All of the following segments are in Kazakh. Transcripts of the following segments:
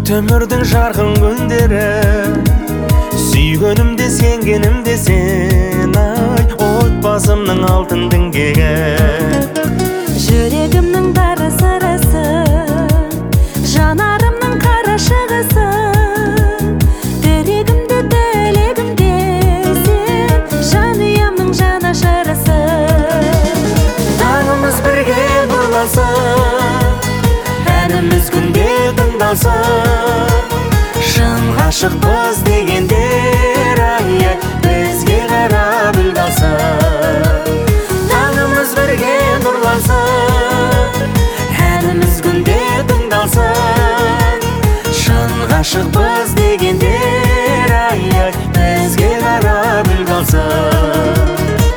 Төмірдің жарқын күндері, сүйгенімде сенгенімде сен, ай, отбасымның алтын діңгегі. Жүрегімнің бәрі сырысы, жанарымның қарашығысы, тірегімде тілегімде сен, жанұямның жанашырысы. Таңымыз бірге нұрлансын, әніміз күнде тыңдалсын. Шын ғашықпыз дегендер, ай, бізге қарап үлдалсын. Таңымыз бірге нұрлансын, әніміз күнде тыңдалсын. Шын ғашықпыз дегендер, ай, бізге қарап үлдалсын.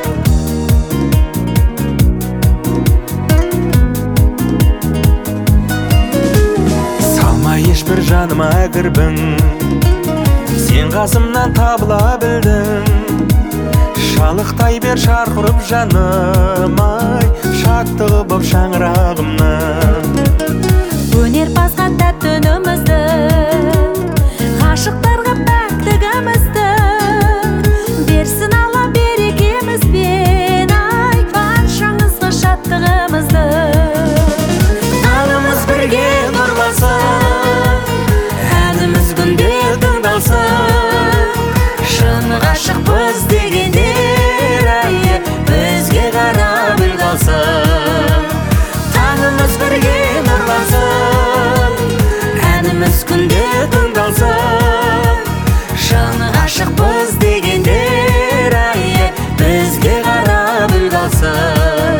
Ешбір жаныма кірбің, сен қасымнан табыла білдің. Шалықтай бер шарқырып жаным, ай, шаттығы боп шаңырағымның. Өнерпазға тәтті үнімізді, ғашықтарға пәктігімізді, берсін Алла берекемізбен, ай, баршаңызға шаттығымызды. Таңымыз бірге нұрлансын, әніміз күнде тыңдалсын. Шын ғашықпыз дегендер, ай, бізге қарап үлдалсын. Таңымыз бірге нұрлансын, әніміз күнде тыңдалсын. Шын ғашықпыз дегендер, ай, бізге қарап үлдалсын.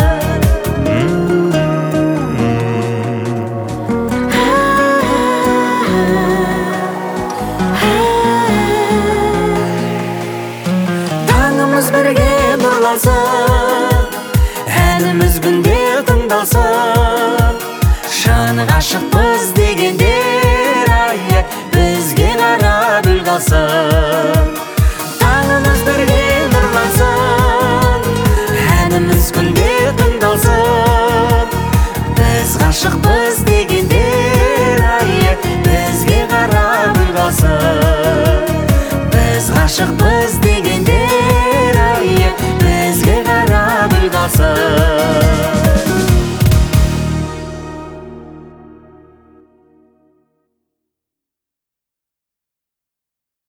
Таңымыз бірге нұрлансын, әніміз күнде тыңдалсын. Шын ғашықпыз дегендер, ай, бізге қарап үлдалсын. Таңымыз бірге нұрлансын, әніміз күнде тыңдалсын. Біз ғашықпыз дегендер, ай, бізге қарап үлдалсын. Біз ғашықпыз дегендер, ай, бізге қарап үлдалсын.